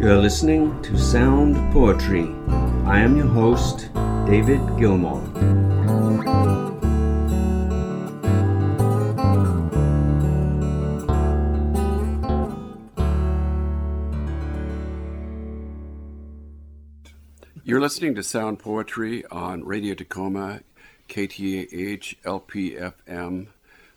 You're listening to Sound Poetry. I am your host, David Gilmore. You're listening to Sound Poetry on Radio Tacoma, KTAH LPFM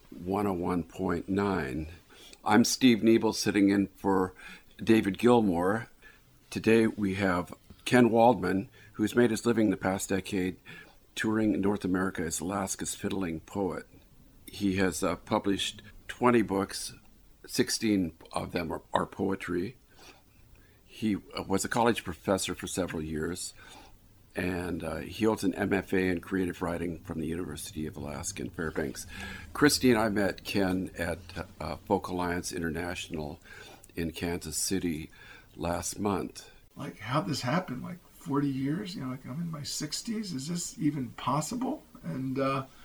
101.9. I'm Steve Nebel sitting in for David Gilmore. Today we have Ken Waldman, who's made his living the past decade touring North America as Alaska's fiddling poet. He has published 20 books, 16 of them are poetry. He was a college professor for several years, and he holds an MFA in creative writing from the University of Alaska in Fairbanks. Christy and I met Ken at Folk Alliance International in Kansas City last month. Like, how'd this happen? Like 40 years? You know, like I'm in my 60s. Is this even possible? And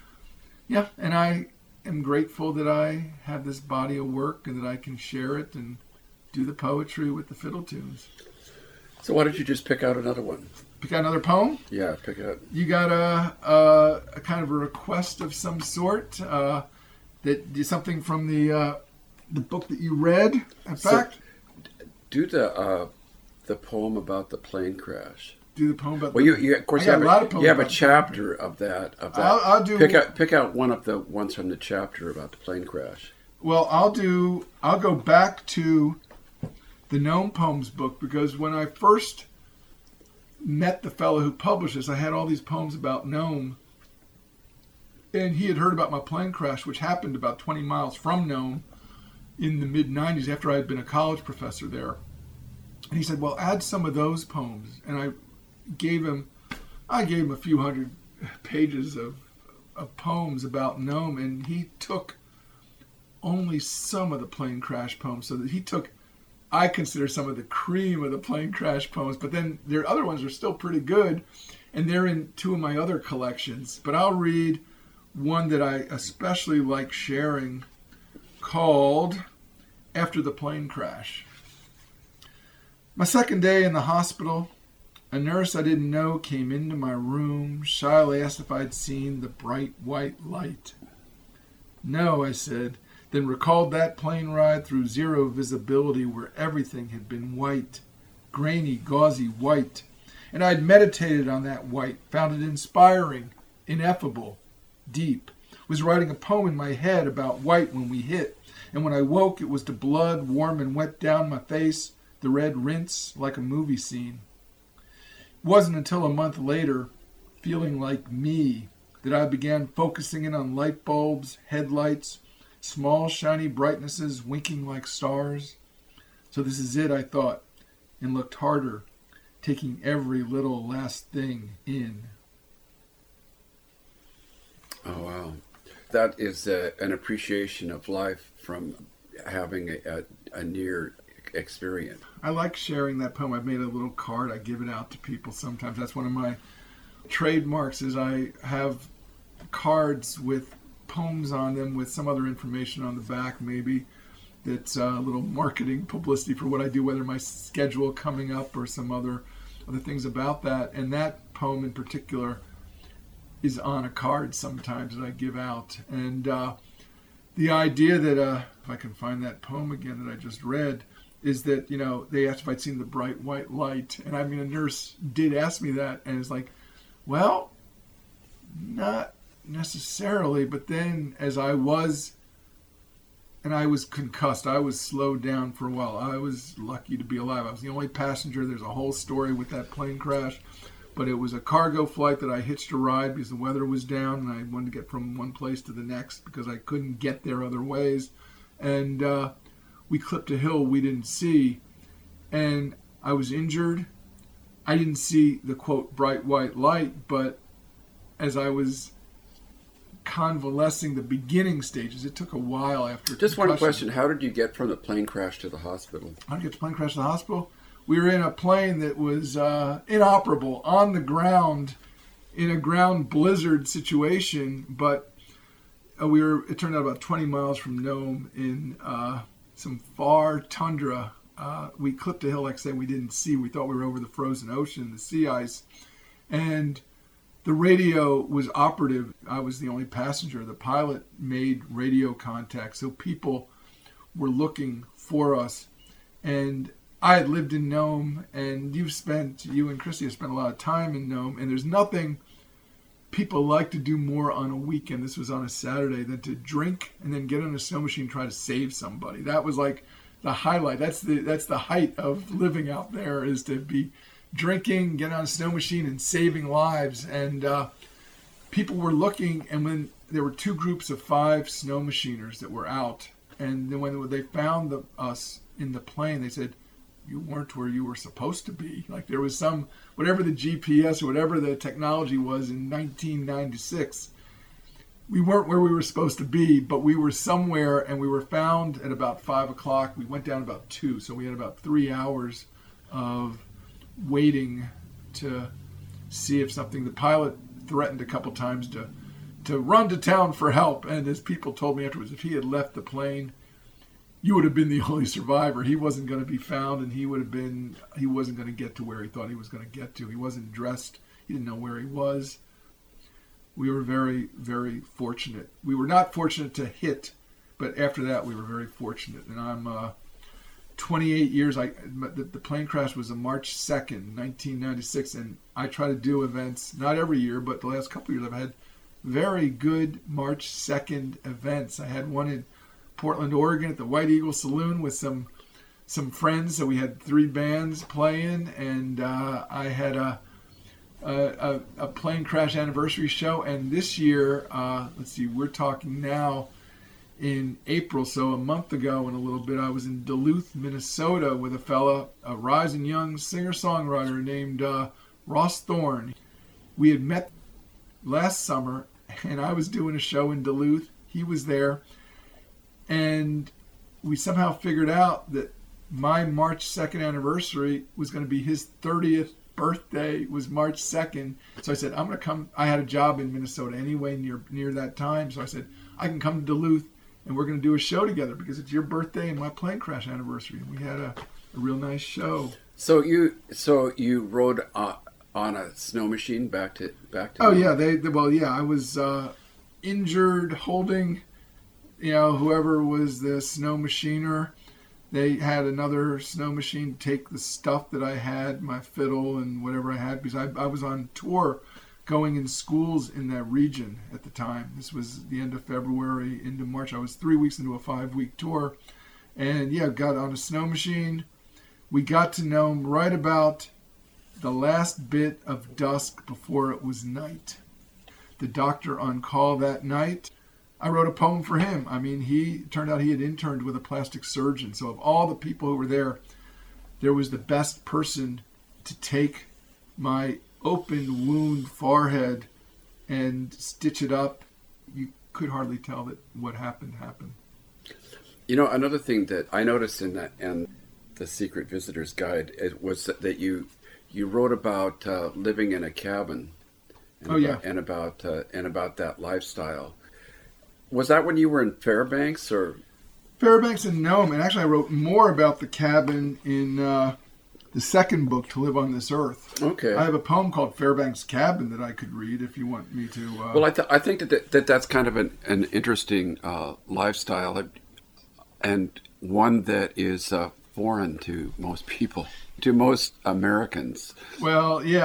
and I am grateful that I have this body of work and that I can share it and do the poetry with the fiddle tunes. So why don't you just pick out another one? Pick out another poem? Yeah, pick out. You got a kind of a request of some sort that is something from the book that you read, in fact? Do the poem about the plane crash. Do the poem about well, you of course you have a chapter of that. I'll do. Pick out one of the ones from the chapter about the plane crash. Well, I'll go back to the Nome Poems book, because when I first met the fellow who published this, I had all these poems about Nome, and he had heard about my plane crash, which happened about 20 miles from Nome in the mid-90s after I had been a college professor there. And he said, well, add some of those poems. And I gave him a few hundred pages of poems about Nome, and he took only some of the plane crash poems, so that he took, I consider, some of the cream of the plane crash poems, but then their other ones are still pretty good, and they're in two of my other collections. But I'll read one that I especially like sharing, called After the Plane Crash. My second day in the hospital, a nurse I didn't know came into my room, shyly asked if I'd seen the bright white light. No, I said, then recalled that plane ride through zero visibility where everything had been white, grainy, gauzy white. And I'd meditated on that white, found it inspiring, ineffable, deep. Was writing a poem in my head about white when we hit. And when I woke, it was to blood, warm and wet down my face, the red rinse like a movie scene. It wasn't until a month later, feeling like me, that I began focusing in on light bulbs, headlights, small shiny brightnesses winking like stars. So this is it, I thought, and looked harder, taking every little last thing in. Oh, wow. That is an appreciation of life from having a near experience. I like sharing that poem. I've made a little card. I give it out to people sometimes. That's one of my trademarks, is I have cards with poems on them with some other information on the back, maybe. That's a little marketing publicity for what I do, whether my schedule coming up or some other things about that. And that poem in particular is on a card sometimes that I give out. And the idea that, if I can find that poem again that I just read, is that, you know, they asked if I'd seen the bright white light. And I mean, a nurse did ask me that, and it's like, well, not necessarily. But then as I was concussed, I was slowed down for a while. I was lucky to be alive. I was the only passenger. There's a whole story with that plane crash. But it was a cargo flight that I hitched a ride because the weather was down and I wanted to get from one place to the next because I couldn't get there other ways. And we clipped a hill we didn't see. And I was injured. I didn't see the, quote, bright white light, but as I was convalescing the beginning stages, it took a while after Just concussion. one question. How did you get from the plane crash to the hospital? How did I get the plane crash to the hospital? We were in a plane that was inoperable on the ground in a ground blizzard situation, but it turned out about 20 miles from Nome in some far tundra we clipped a hill, like I said, we didn't see. We thought we were over the frozen ocean, the sea ice. And the radio was operative. I was the only passenger. The pilot made radio contact, so people were looking for us. And I had lived in Nome, and you and Christy have spent a lot of time in Nome, and there's nothing people like to do more on a weekend, this was on a Saturday, than to drink and then get on a snow machine and try to save somebody. That was like the highlight. That's the height of living out there, is to be drinking, getting on a snow machine and saving lives. And people were looking, and when there were 2 groups of 5 snow machiners that were out, and then when they found us in the plane, they said, you weren't where you were supposed to be. Like there was some, whatever the GPS or whatever the technology was in 1996, we weren't where we were supposed to be, but we were somewhere, and we were found at about 5 o'clock. We went down about 2, so we had about 3 hours of waiting to see if something, the pilot threatened a couple times to run to town for help, and as people told me afterwards, if he had left the plane, you would have been the only survivor. He wasn't going to be found, and he wasn't going to get to where he thought he was going to get to. He wasn't dressed. He didn't know where he was. We were very, very fortunate. We were not fortunate to hit, but after that, we were very fortunate. And I'm 28 years. The plane crash was on March 2nd, 1996, and I try to do events, not every year, but the last couple of years I've had very good March 2nd events. I had one in Portland, Oregon at the White Eagle Saloon with some friends. So we had 3 bands playing, and I had a plane crash anniversary show. And this year, we're talking now in April, so a month ago and a little bit, I was in Duluth, Minnesota with a fella, a rising young singer-songwriter named Ross Thorne. We had met last summer, and I was doing a show in Duluth. He was there. And we somehow figured out that my March 2nd anniversary was going to be his 30th birthday, was March 2nd. So I said, I'm going to come. I had a job in Minnesota anyway near that time. So I said, I can come to Duluth, and we're going to do a show together because it's your birthday and my plane crash anniversary. And we had a real nice show. So you rode on a snow machine back to. Oh yeah, I was injured holding. Whoever was the snow machiner, they had another snow machine take the stuff that I had, my fiddle and whatever I had, because I was on tour going in schools in that region at the time. This was the end of February into March. I was 3 weeks into a 5-week tour, and got on a snow machine. We got to Nome right about the last bit of dusk before it was night. The doctor on call that night, I wrote a poem for him. I mean, he turned out he had interned with a plastic surgeon. So of all the people who were there was the best person to take my open wound forehead and stitch it up. You could hardly tell that what happened. Another thing that I noticed in the Secret Visitor's Guide was that you wrote about living in a cabin. And about that lifestyle. Was that when you were in Fairbanks or? Fairbanks and Nome. And actually I wrote more about the cabin in the second book, To Live on This Earth. Okay. I have a poem called Fairbanks Cabin that I could read if you want me to. Well, I think that's kind of an interesting lifestyle, and one that is foreign to most people, to most Americans. Well, yeah,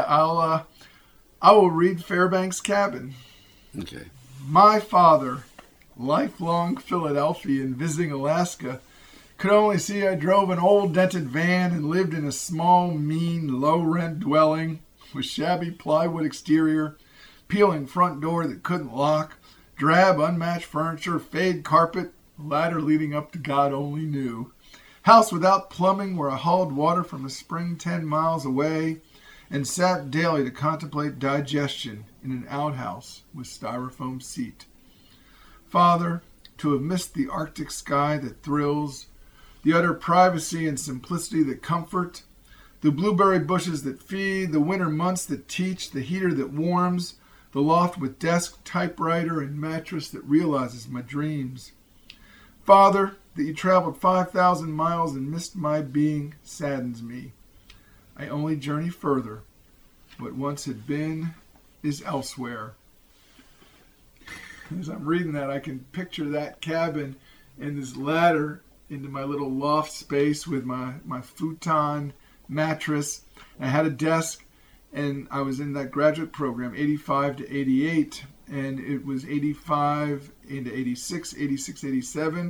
I will read Fairbanks Cabin. Okay. My father, lifelong Philadelphian visiting Alaska, could only see I drove an old dented van and lived in a small, mean, low-rent dwelling with shabby plywood exterior, peeling front door that couldn't lock, drab, unmatched furniture, fade carpet, ladder leading up to God only knew. House without plumbing where I hauled water from a spring 10 miles away and sat daily to contemplate digestion in an outhouse with styrofoam seat. Father, to have missed the Arctic sky that thrills, the utter privacy and simplicity that comfort, the blueberry bushes that feed, the winter months that teach, the heater that warms, the loft with desk, typewriter, and mattress that realizes my dreams. Father, that you traveled 5,000 miles and missed my being saddens me. I only journey further. What once had been is elsewhere. As I'm reading that, I can picture that cabin and this ladder into my little loft space with my futon mattress. I had a desk, and I was in that graduate program, 85 to 88, and it was 85 into 86, 86, 87.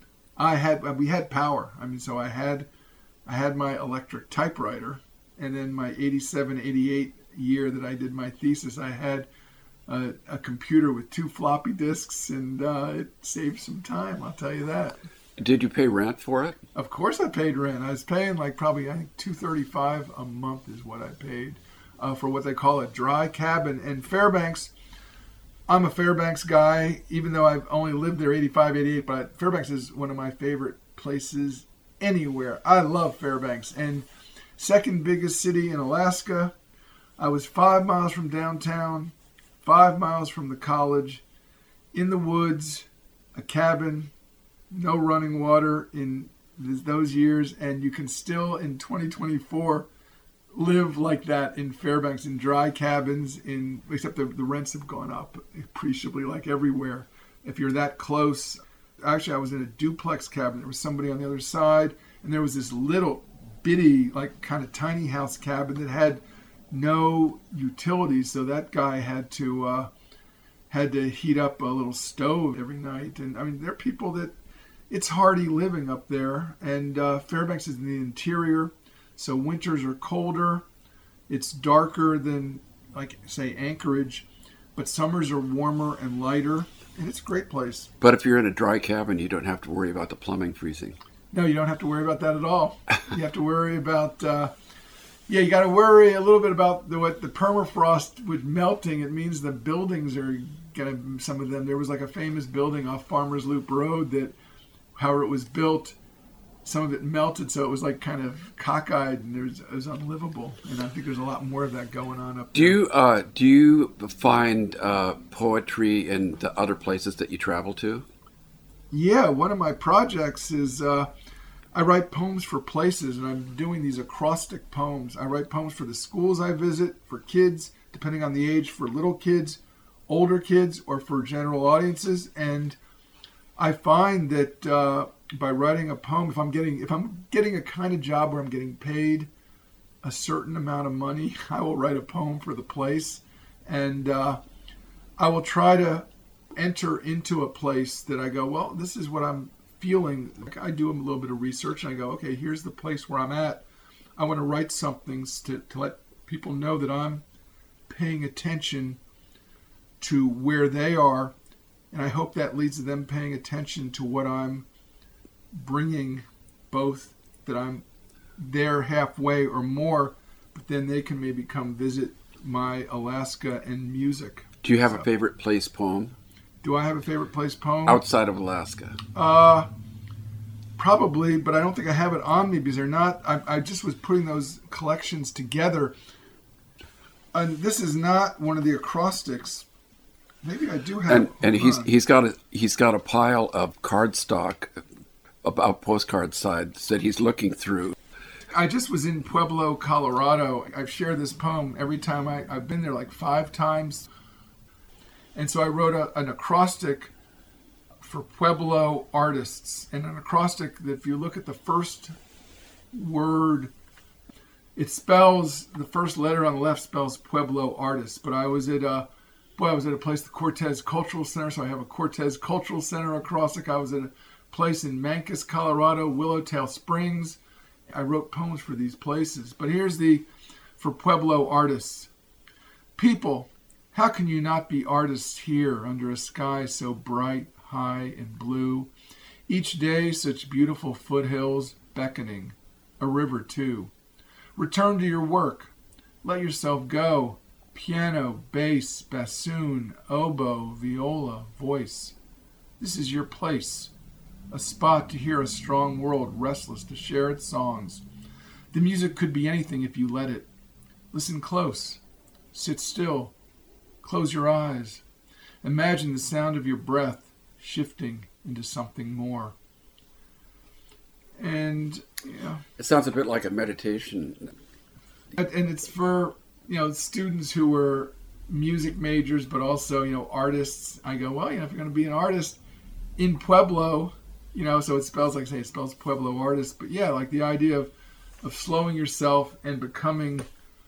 We had power. So I had my electric typewriter, and then my 87, 88 year that I did my thesis, I had a computer with 2 floppy disks, and it saved some time, I'll tell you that. Did you pay rent for it? Of course I paid rent. I was paying probably, I think, $235 a month is what I paid for what they call a dry cabin. And Fairbanks, I'm a Fairbanks guy, even though I've only lived there 85, 88, but Fairbanks is one of my favorite places anywhere. I love Fairbanks. And second biggest city in Alaska. I was 5 miles from downtown, 5 miles from the college, in the woods, a cabin, no running water in those years, and you can still, in 2024, live like that in Fairbanks, in dry cabins, except the rents have gone up appreciably like everywhere. If you're that close. Actually, I was in a duplex cabin. There was somebody on the other side, and there was this little bitty, kind of tiny house cabin that had no utilities, so that guy had to heat up a little stove every night. And there are people that it's hardy living up there, and Fairbanks is in the interior, so winters are colder. It's darker than, say, Anchorage, but summers are warmer and lighter, and it's a great place. But if you're in a dry cabin, you don't have to worry about the plumbing freezing. No, you don't have to worry about that at all. You have to worry about, you got to worry a little bit about what the permafrost with melting. It means the buildings are going to, some of them, there was a famous building off Farmers Loop Road that, however it was built, some of it melted, so it was kind of cockeyed, and it was unlivable. And I think there's a lot more of that going on up there. Do you find poetry in the other places that you travel to? Yeah, one of my projects is I write poems for places, and I'm doing these acrostic poems. I write poems for the schools I visit, for kids, depending on the age, for little kids, older kids, or for general audiences. And I find that by writing a poem, if I'm getting a kind of job where I'm getting paid a certain amount of money, I will write a poem for the place, and I will try to enter into a place that I go, well, this is what I'm feeling. I do a little bit of research, and I go, okay, here's the place where I'm at. I want to write something to let people know that I'm paying attention to where they are. And I hope that leads to them paying attention to what I'm bringing, both that I'm there halfway or more, but then they can maybe come visit my Alaska and music. Do you have a favorite place poem? Do I have a favorite place poem? Outside of Alaska. Probably, but I don't think I have it on me because they're not. I just was putting those collections together. And this is not one of the acrostics. Maybe I do have. And he's got a pile of cardstock about postcard sides that he's looking through. I just was in Pueblo, Colorado. I've shared this poem every time I've been there 5 times. And so I wrote an acrostic for Pueblo artists. And an acrostic that if you look at the first word, it spells, the first letter on the left spells Pueblo artists. But I was at a place, the Cortez Cultural Center, so I have a Cortez Cultural Center acrostic. I was at a place in Mancos, Colorado, Willowtail Springs. I wrote poems for these places. But here's for Pueblo artists. People, how can you not be artists here under a sky so bright, high, and blue? Each day such beautiful foothills beckoning, a river too. Return to your work. Let yourself go. Piano, bass, bassoon, oboe, viola, voice. This is your place. A spot to hear a strong world restless to share its songs. The music could be anything if you let it. Listen close. Sit still. Close your eyes. Imagine the sound of your breath shifting into something more. And, you know, It sounds a bit like a meditation. and it's for, students who were music majors, but also, artists. I go, well, if you're going to be an artist in Pueblo, so it spells it spells Pueblo artist. But yeah, like the idea of slowing yourself and becoming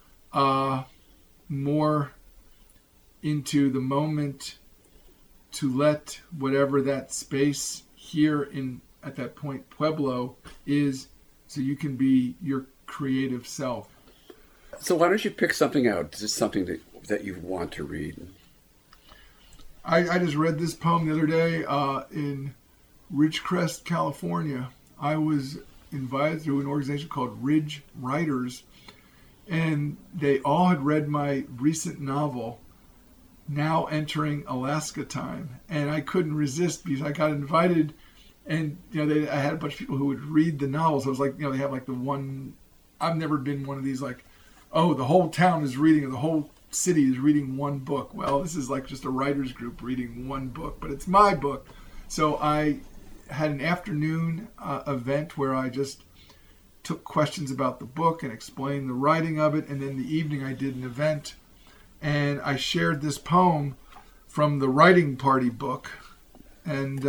more into the moment, to let whatever that space here at that point Pueblo is, so you can be your creative self. So why don't you pick something out? Is this something that you want to read? I just read this poem the other day in Ridgecrest, California. I was invited through an organization called Ridge Writers, and they all had read my recent novel, Now Entering Alaska Time. And I couldn't resist because I got invited, and I had a bunch of people who would read the novels. So it was like, they have like the one, I've never been one of these like, oh, the whole town is reading, or the whole city is reading one book. Well, this is like just a writer's group reading one book, but it's my book. So I had an afternoon event where I just took questions about the book and explained the writing of it. And then the evening I did an event and I shared this poem from the Writing Party book. And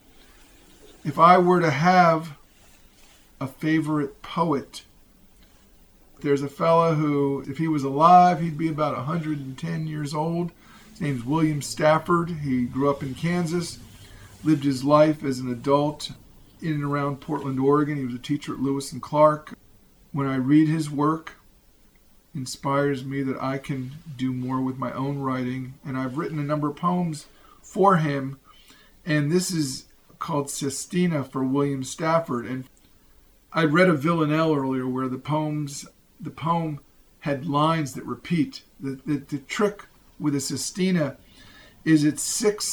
if I were to have a favorite poet, there's a fella who, if he was alive, he'd be about 110 years old. His name's William Stafford. He grew up in Kansas, lived his life as an adult in and around Portland, Oregon. He was a teacher at Lewis and Clark. When I read his work, it inspires me that I can do more with my own writing. And I've written a number of poems for him. And this is called Sestina for William Stafford. And I read a Villanelle earlier where the poem had lines that repeat. The trick with a sestina is it's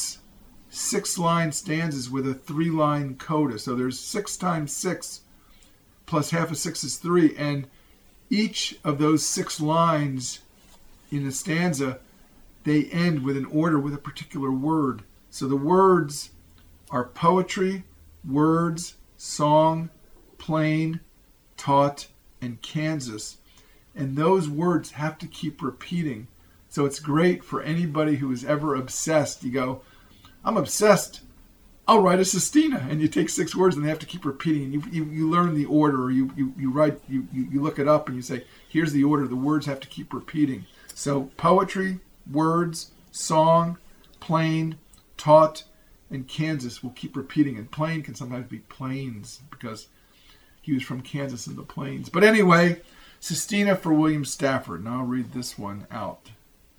six line stanzas with a 3-line coda. So there's 6 times 6 plus half of 6 is 3. And each of those 6 lines in a stanza, they end with an order with a particular word. So the words are poetry, words, song, plain, taught, and Kansas. And those words have to keep repeating. So it's great for anybody who is ever obsessed. You go, I'm obsessed, I'll write a sestina. And you take 6 words and they have to keep repeating. And you learn the order, or you look it up and you say, here's the order. The words have to keep repeating. So poetry, words, song, plain, taught, and Kansas will keep repeating. And plain can sometimes be plains because he was from Kansas in the plains. But anyway, Sestina for William Stafford. And I'll read this one out.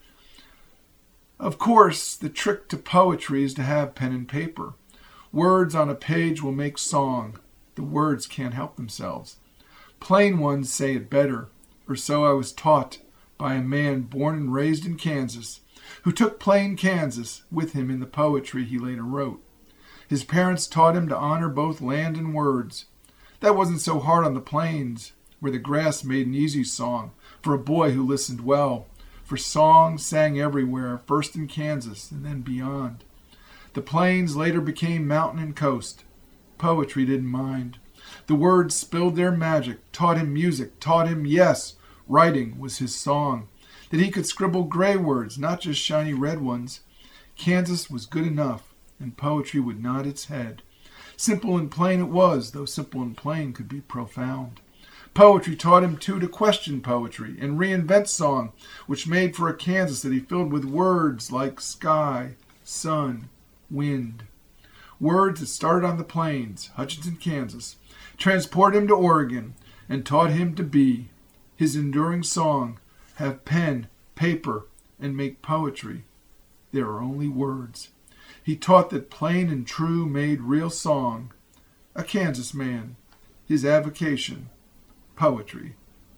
Of course, the trick to poetry is to have pen and paper. Words on a page will make song. The words can't help themselves. Plain ones say it better, or so I was taught by a man born and raised in Kansas, who took plain Kansas with him in the poetry he later wrote. His parents taught him to honor both land and words. That wasn't so hard on the plains, where the grass made an easy song for a boy who listened well. For song sang everywhere, first in Kansas and then beyond. The plains later became mountain and coast. Poetry didn't mind. The words spilled their magic, taught him music, taught him, yes, writing was his song. That he could scribble gray words, not just shiny red ones. Kansas was good enough, and poetry would nod its head. Simple and plain it was, though simple and plain could be profound. Poetry taught him, too, to question poetry and reinvent song, which made for a Kansas that he filled with words like sky, sun, wind. Words that started on the plains, Hutchinson, Kansas, transported him to Oregon and taught him to be. His enduring song, have pen, paper, and make poetry. There are only words. He taught that plain and true made real song. A Kansas man, his avocation, poetry.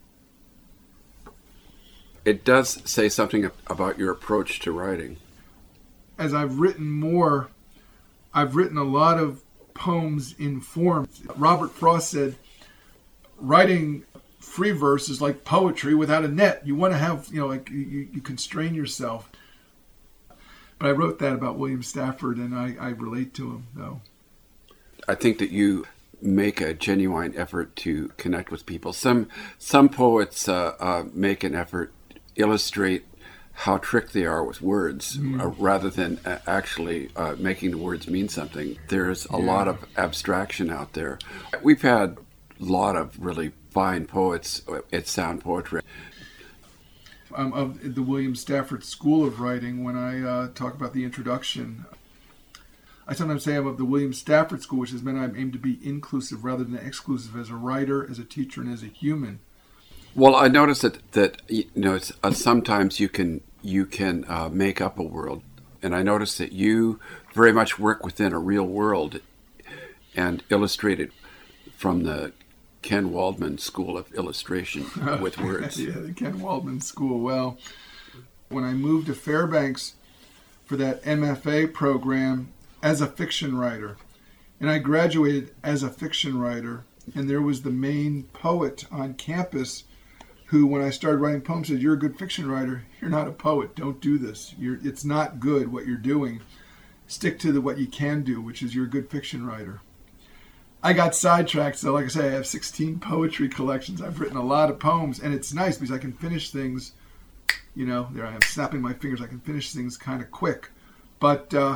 It does say something about your approach to writing. As I've written more, I've written a lot of poems in form. Robert Frost said, writing free verse is like poetry without a net. You want to have, you constrain yourself. But I wrote that about William Stafford, and I relate to him, though. I think that you make a genuine effort to connect with people. Some poets make an effort to illustrate how tricked they are with words, rather than actually making the words mean something. There's a lot of abstraction out there. We've had a lot of really fine poets at Sound Poetry. Of the William Stafford School of Writing, when I talk about the introduction, I sometimes say I'm of the William Stafford School, which has meant I aim to be inclusive rather than exclusive as a writer, as a teacher, and as a human. Well, I noticed that it's, sometimes you can make up a world, and I noticed that you very much work within a real world and illustrate it from the Ken Waldman School of Illustration with words. Yeah, the Ken Waldman School. Well, when I moved to Fairbanks for that MFA program as a fiction writer, and I graduated as a fiction writer, and there was the main poet on campus who, when I started writing poems, said, "You're a good fiction writer. You're not a poet. Don't do this. It's not good what you're doing. Stick to what you can do, which is you're a good fiction writer." I got sidetracked, so like I say, I have 16 poetry collections. I've written a lot of poems, and it's nice because I can finish things, there I am snapping my fingers, I can finish things kind of quick. But the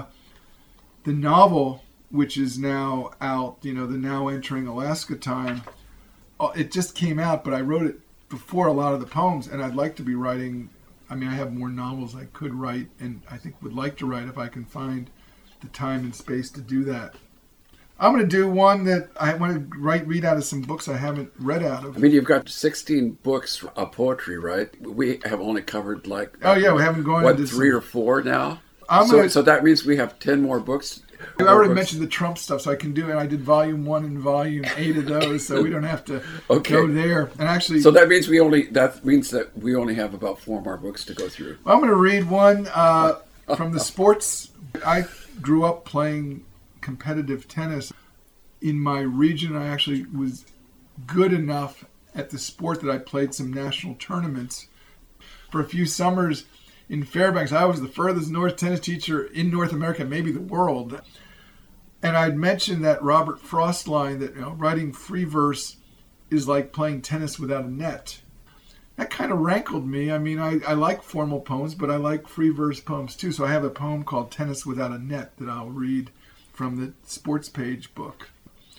novel, which is now out, the Now Entering Alaska Time, it just came out, but I wrote it before a lot of the poems, and I'd like to be writing. I have more novels I could write, and I think would like to write if I can find the time and space to do that. I'm going to do one that I want to read out of some books I haven't read out of. You've got 16 books of poetry, right? We have only covered we haven't gone into 3 or 4 now. So that means we have 10 more books. I already mentioned the Trump stuff, so I can do it. I did volume 1 and volume 8 of those, so we don't have to go there. And actually, so that means that we only have about 4 more books to go through. I'm going to read one from the sports. I grew up playing competitive tennis. In my region, I actually was good enough at the sport that I played some national tournaments. For a few summers in Fairbanks, I was the furthest north tennis teacher in North America, maybe the world. And I'd mentioned that Robert Frost line that writing free verse is like playing tennis without a net. That kind of rankled me. I like formal poems, but I like free verse poems too. So I have a poem called Tennis Without a Net that I'll read from the sports page book.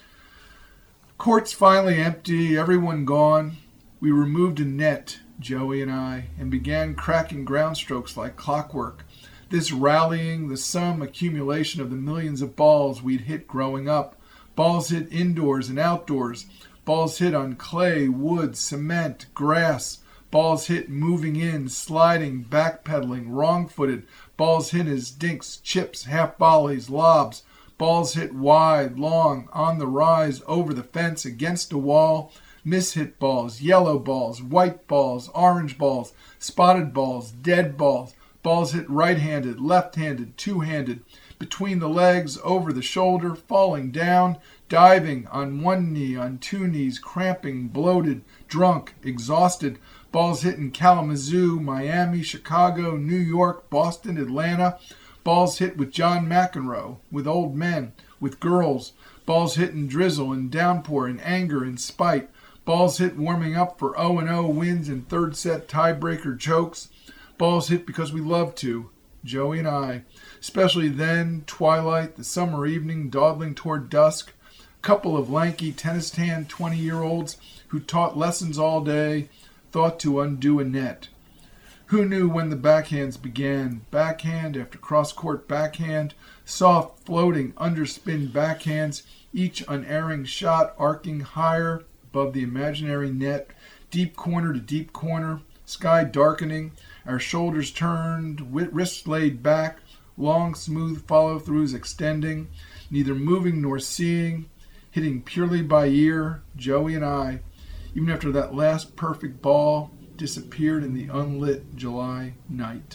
Court's finally empty, everyone gone. We removed a net, Joey and I, and began cracking ground strokes like clockwork. This rallying, the sum accumulation of the millions of balls we'd hit growing up. Balls hit indoors and outdoors. Balls hit on clay, wood, cement, grass. Balls hit moving in, sliding, backpedaling, wrong-footed. Balls hit as dinks, chips, half volleys, lobs. Balls hit wide, long, on the rise, over the fence, against a wall. Mishit balls, yellow balls, white balls, orange balls, spotted balls, dead balls. Balls hit right-handed, left-handed, two-handed, between the legs, over the shoulder, falling down, diving, on one knee, on two knees, cramping, bloated, drunk, exhausted. Balls hit in Kalamazoo, Miami, Chicago, New York, Boston, Atlanta. Balls hit with John McEnroe, with old men, with girls. Balls hit in drizzle and downpour, in anger and spite. Balls hit warming up for 0-0 wins and third set tiebreaker chokes. Balls hit because we love to, Joey and I. Especially then, twilight, the summer evening, dawdling toward dusk. Couple of lanky tennis-tanned 20-year-olds who taught lessons all day, thought to undo a net. Who knew when the backhands began? Backhand after cross-court backhand, soft, floating, underspin backhands, each unerring shot arcing higher above the imaginary net, deep corner to deep corner, sky darkening, our shoulders turned, wrists laid back, long, smooth follow-throughs extending, neither moving nor seeing, hitting purely by ear, Joey and I, even after that last perfect ball disappeared in the unlit July night.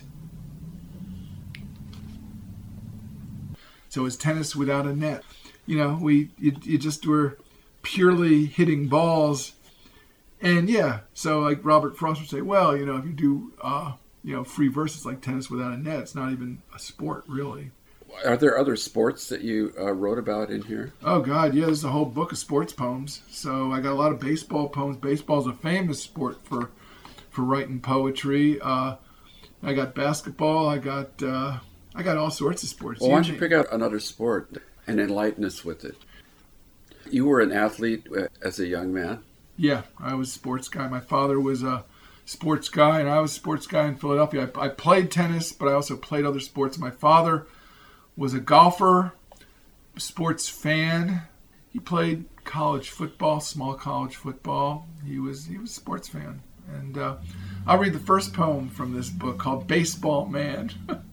So it's tennis without a net. You just were purely hitting balls. And so like Robert Frost would say, well, if you do, free verse, it's like tennis without a net. It's not even a sport, really. Are there other sports that you wrote about in here? Oh, God, yeah, there's a whole book of sports poems. So I got a lot of baseball poems. Baseball's a famous sport for writing poetry. I got basketball. I got all sorts of sports. Well, why don't you pick out another sport and enlighten us with it? You were an athlete as a young man? Yeah, I was a sports guy. My father was a sports guy, and I was a sports guy in Philadelphia. I played tennis, but I also played other sports. My father was a golfer, sports fan. He played college football, small college football. He was a sports fan. And I'll read the first poem from this book called Baseball Man.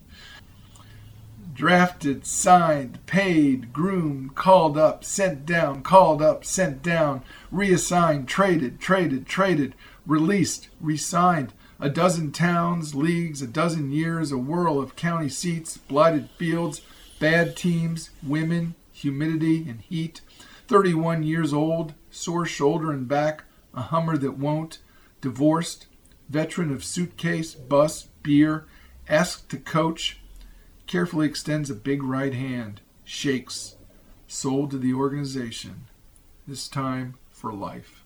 Drafted, signed, paid, groomed, called up, sent down, called up, sent down, reassigned, traded, released, re-signed. A dozen towns, leagues, a dozen years, a whirl of county seats, blighted fields, bad teams, women, humidity and heat. 31 years old, sore shoulder and back, a Hummer that won't, divorced, veteran of suitcase, bus, beer, asked to coach, carefully extends a big right hand, shakes, sold to the organization, this time for life.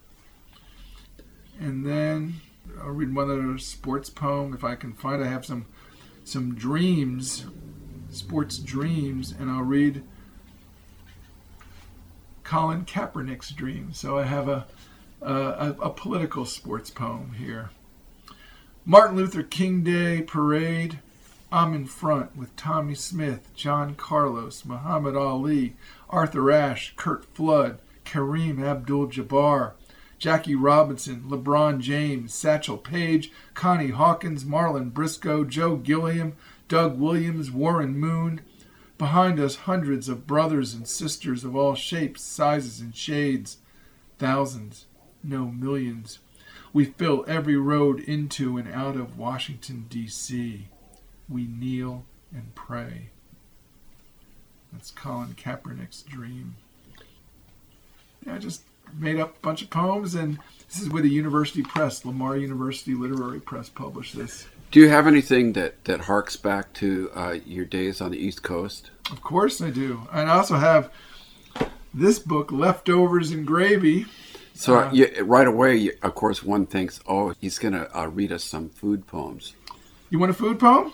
And then I'll read one other sports poem if I can find it. I have some dreams, sports dreams, and I'll read Colin Kaepernick's dream. So I have a political sports poem here. Martin Luther King Day Parade. I'm in front with Tommy Smith, John Carlos, Muhammad Ali, Arthur Ashe, Kurt Flood, Kareem Abdul-Jabbar, Jackie Robinson, LeBron James, Satchel Paige, Connie Hawkins, Marlon Briscoe, Joe Gilliam, Doug Williams, Warren Moon. Behind us, hundreds of brothers and sisters of all shapes, sizes, and shades. Thousands, no millions. We fill every road into and out of Washington, D.C. We kneel and pray. That's Colin Kaepernick's dream. Yeah, I just made up a bunch of poems, and this is with the University Press. Lamar University Literary Press published this. Do you have anything that harks back to your days on the East Coast? Of course I do. And I also have this book, Leftovers and Gravy. So right away, of course, one thinks, oh, he's going to read us some food poems. You want a food poem?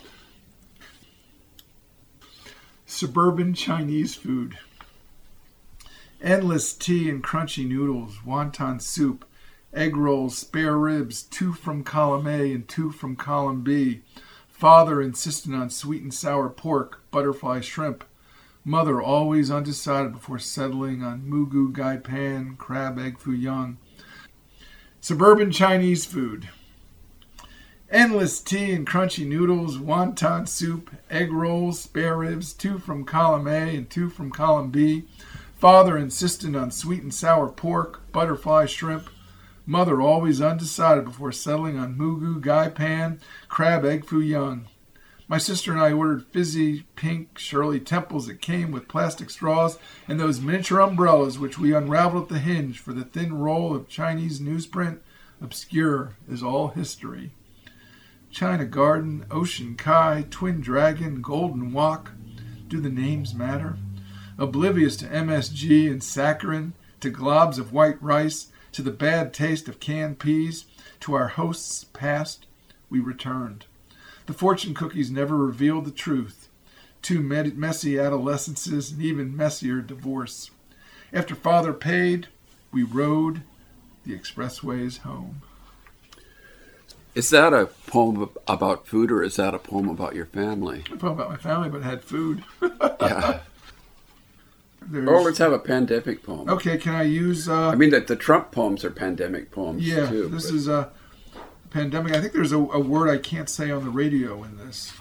Suburban Chinese food. Endless tea and crunchy noodles, wonton soup, egg rolls, spare ribs, 2 from column A and 2 from column B. Father insistent on sweet and sour pork, butterfly shrimp. Mother always undecided before settling on mugu gai pan, crab egg foo young. Suburban Chinese food. Endless tea and crunchy noodles, wonton soup, egg rolls, spare ribs, 2 from column A and 2 from column B. Father insistent on sweet and sour pork, butterfly shrimp. Mother always undecided before settling on mugu gai pan, crab egg foo young. My sister and I ordered fizzy pink Shirley Temples that came with plastic straws and those miniature umbrellas which we unraveled at the hinge for the thin roll of Chinese newsprint, obscure as all history. China Garden, Ocean Kai, Twin Dragon, Golden Wok. Do the names matter? Oblivious to MSG and saccharin, to globs of white rice, to the bad taste of canned peas, to our hosts past, we returned. The fortune cookies never revealed the truth. 2 messy adolescences and even messier divorce. After Father paid, we rode the expressways home. Is that a poem about food, or is that a poem about your family? A poem about my family, but had food. Yeah. Or let's have a pandemic poem. Okay, can I use... I mean, the Trump poems are pandemic poems, yeah, too. Yeah, this is a pandemic. I think there's a word I can't say on the radio in this.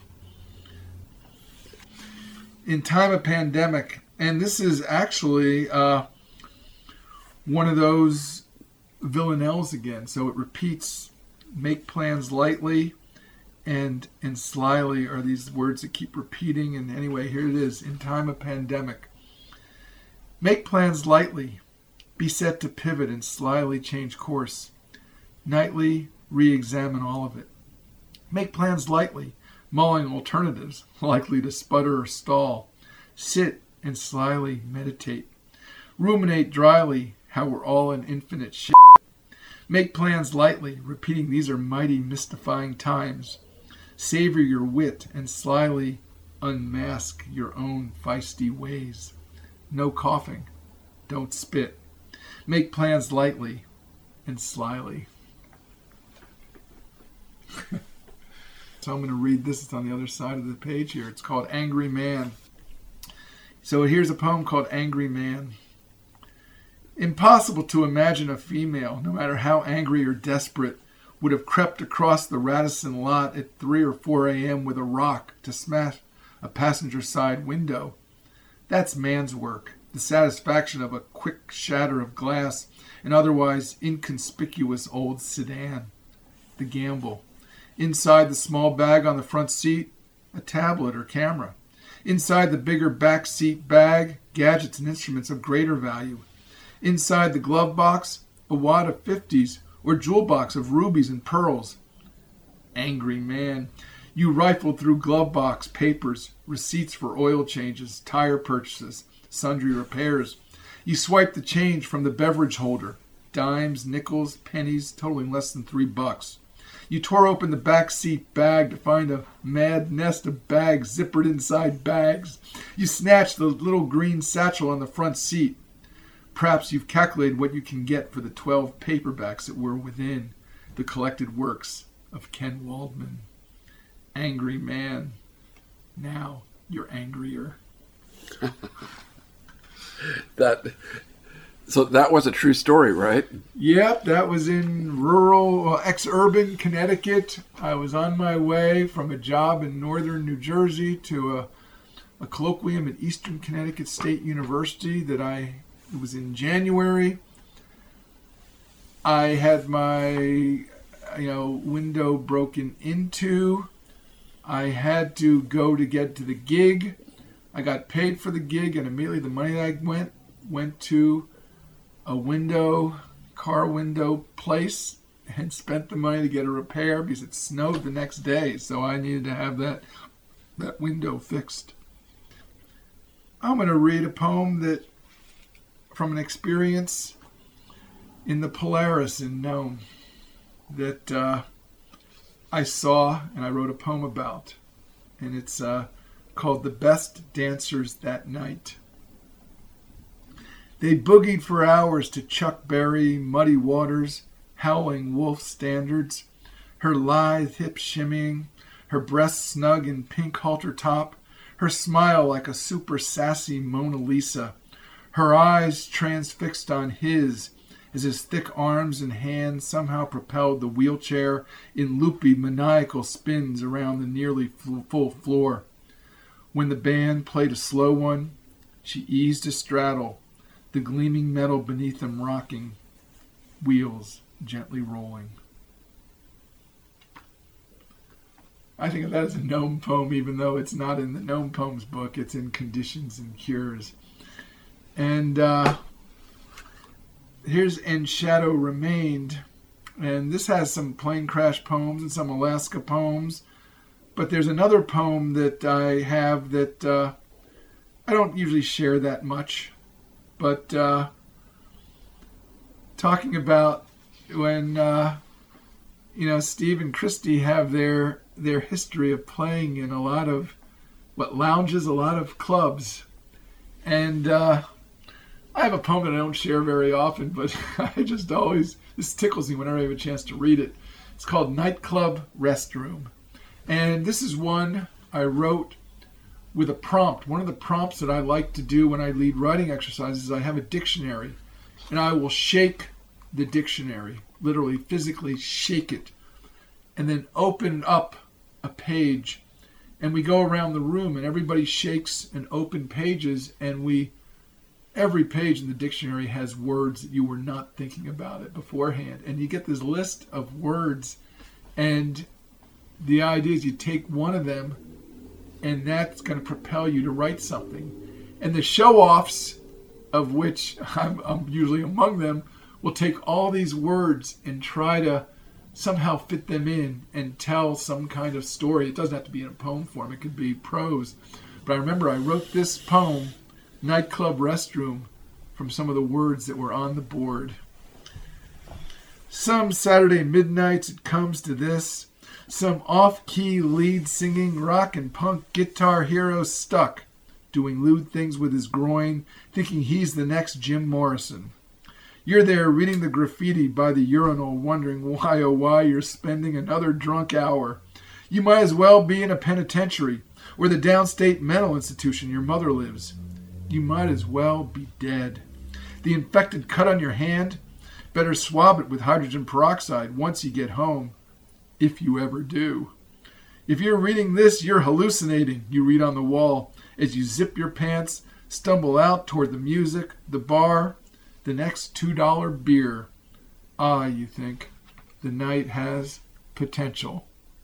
In time of pandemic. And this is actually one of those villanelles again. So it repeats... Make plans lightly and slyly are these words that keep repeating. And anyway, here it is. In time of pandemic. Make plans lightly. Be set to pivot and slyly change course. Nightly re-examine all of it. Make plans lightly. mulling alternatives likely to sputter or stall. Sit and slyly meditate. Ruminate dryly how we're all in infinite shit. Make plans lightly, repeating these are mighty mystifying times. Savor your wit and slyly unmask your own feisty ways. No coughing. Don't spit. Make plans lightly and slyly. So I'm going to read this. It's on the other side of the page here. It's called Angry Man. So here's a poem called Angry Man. Impossible to imagine a female, no matter how angry or desperate, would have crept across the Radisson lot at 3 or 4 a.m. with a rock to smash a passenger side window. That's man's work, the satisfaction of a quick shatter of glass, an otherwise inconspicuous old sedan. The gamble. Inside the small bag on the front seat, a tablet or camera. Inside the bigger back seat bag, gadgets and instruments of greater value. Inside the glove box, a wad of 50s or jewel box of rubies and pearls. Angry man. You rifled through glove box, papers, receipts for oil changes, tire purchases, sundry repairs. You swiped the change from the beverage holder. Dimes, nickels, pennies, totaling less than $3. You tore open the back seat bag to find a mad nest of bags zippered inside bags. You snatched the little green satchel on the front seat. Perhaps you've calculated what you can get for the 12 paperbacks that were within the collected works of Ken Waldman. Angry man. Now you're angrier. So that was a true story, right? Yep, that was in rural, ex-urban Connecticut. I was on my way from a job in northern New Jersey to a colloquium at Eastern Connecticut State University it was in January. I had my window broken into. I had to go to get to the gig. I got paid for the gig, and immediately the money that I went to a car window place and spent the money to get a repair because it snowed the next day, so I needed to have that window fixed. I'm going to read a poem from an experience in the Polaris in Nome that I saw and I wrote a poem about, and it's called The Best Dancers That Night. They boogied for hours to Chuck Berry, Muddy Waters, Howling Wolf standards, her lithe hips shimmying, her breasts snug in pink halter top, her smile like a super sassy Mona Lisa, her eyes transfixed on his as his thick arms and hands somehow propelled the wheelchair in loopy maniacal spins around the nearly full floor. When the band played a slow one, she eased a straddle, the gleaming metal beneath them rocking, wheels gently rolling. I think of that as a Nome poem, even though it's not in the Nome Poems book. It's in Conditions and Cures. And here's And Shadow Remained. And this has some plane crash poems and some Alaska poems. But there's another poem that I have that I don't usually share that much. But talking about when Steve and Christy have their history of playing in a lot of lounges, a lot of clubs, and I have a poem that I don't share very often, but I just this tickles me whenever I have a chance to read it. It's called Nightclub Restroom, and this is one I wrote with a prompt. One of the prompts that I like to do when I lead writing exercises is I have a dictionary, and I will shake the dictionary, literally physically shake it, and then open up a page, and we go around the room and everybody shakes and open pages, and every page in the dictionary has words that you were not thinking about it beforehand, and you get this list of words, and the idea is you take one of them and that's going to propel you to write something. And the show-offs, of which I'm usually among them, will take all these words and try to somehow fit them in and tell some kind of story. It doesn't have to be in a poem form. It could be prose. But I remember I wrote this poem, Nightclub Restroom, from some of the words that were on the board. Some Saturday midnights it comes to this. Some off-key lead singing rock and punk guitar hero stuck, doing lewd things with his groin, thinking he's the next Jim Morrison. You're there reading the graffiti by the urinal, wondering why, oh why, you're spending another drunk hour. You might as well be in a penitentiary or the downstate mental institution your mother lives. You might as well be dead. The infected cut on your hand, better swab it with hydrogen peroxide once you get home, if you ever do. If you're reading this, you're hallucinating, you read on the wall, as you zip your pants, stumble out toward the music, the bar, the next $2 beer. Ah, you think, the night has potential.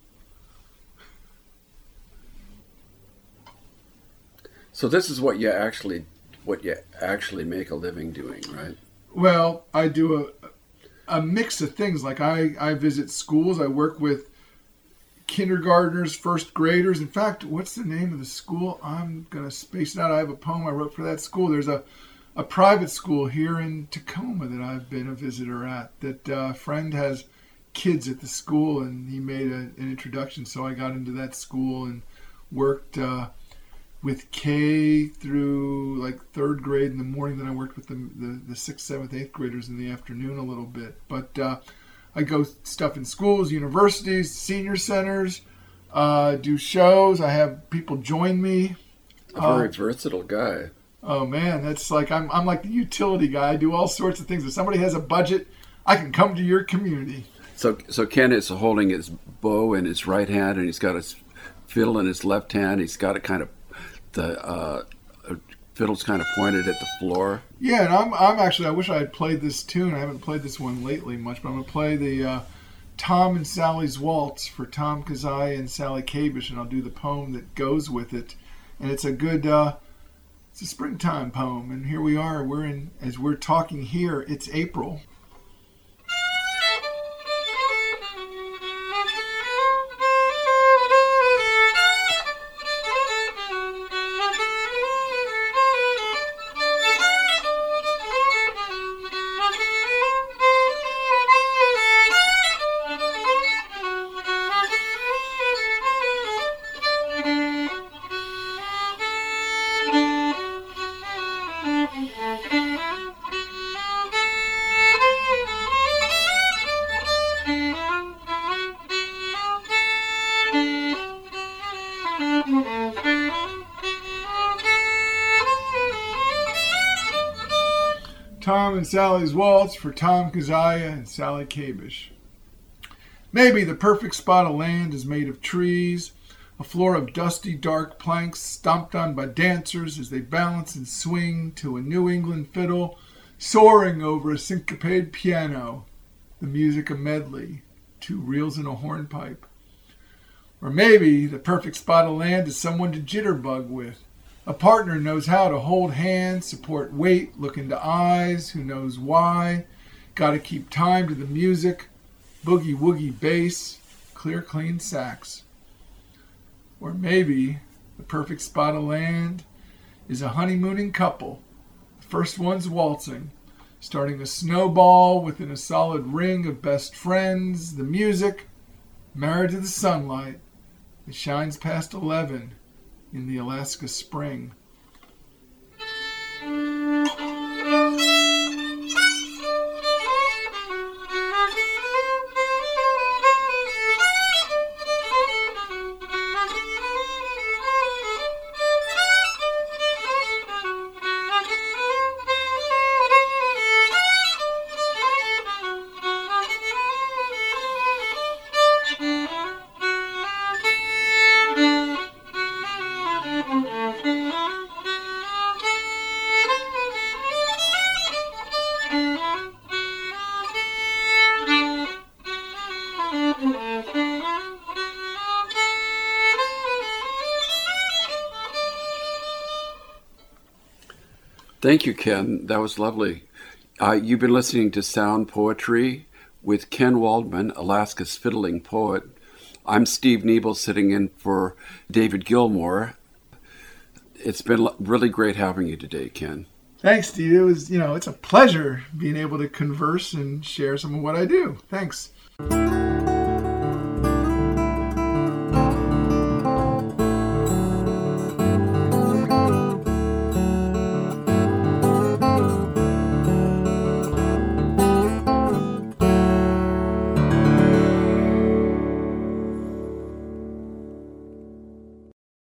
So this is what you actually make a living doing, right? Well, I do a mix of things. Like I visit schools. I work with kindergartners, first graders. In fact, what's the name of the school? I'm going to space it out. I have a poem I wrote for that school. There's a private school here in Tacoma that I've been a visitor at, that a friend has kids at the school, and he made an introduction. So I got into that school and worked with K through like third grade in the morning. Then I worked with the 6th, 7th, 8th graders in the afternoon a little bit. But I go stuff in schools, universities, senior centers, do shows. I have people join me. A very versatile guy. Oh man, that's like I'm like the utility guy. I do all sorts of things. If somebody has a budget, I can come to your community. So Ken is holding his bow in his right hand, and he's got his fiddle in his left hand. He's got it kind of the fiddle's kind of pointed at the floor. Yeah, and I'm actually, I wish I had played this tune. I haven't played this one lately much, but I'm gonna play the Tom and Sally's Waltz for Tom Kazaya and Sally Kabish, and I'll do the poem that goes with it. And it's a good. It's a springtime poem, and here we are. As we're talking here, it's April. Tom and Sally's Waltz for Tom Kazaya and Sally Kabish. Maybe the perfect spot of land is made of trees, a floor of dusty, dark planks stomped on by dancers as they balance and swing to a New England fiddle soaring over a syncopated piano, the music a medley, 2 reels and a hornpipe. Or maybe the perfect spot of land is someone to jitterbug with, a partner knows how to hold hands, support weight, look into eyes, who knows why, gotta keep time to the music, boogie-woogie bass, clear, clean sax. Or maybe the perfect spot of land is a honeymooning couple. The first one's waltzing, starting a snowball within a solid ring of best friends, the music, married to the sunlight that shines past 11 in the Alaska spring. Thank you, Ken. That was lovely. You've been listening to Sound Poetry with Ken Waldman, Alaska's fiddling poet. I'm Steve Niebel, sitting in for David Gilmour. It's been really great having you today, Ken. Thanks, Steve. It was, it's a pleasure being able to converse and share some of what I do. Thanks.